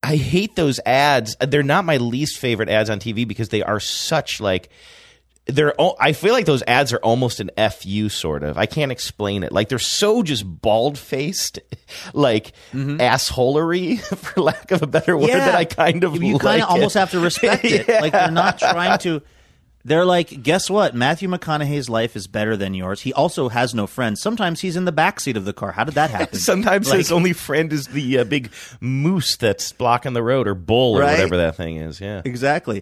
I hate those ads. They're not my least favorite ads on TV because they are such like I feel like those ads are almost an FU sort of. I can't explain it. Like they're so just bald-faced, like assholery, for lack of a better word, that I kind of You kind of almost have to respect it. Yeah. Like they're not trying to. They're like, guess what? Matthew McConaughey's life is better than yours. He also has no friends. Sometimes he's in the backseat of the car. How did that happen? Sometimes his only friend is the big moose that's blocking the road or bull or whatever that thing is. Yeah, exactly.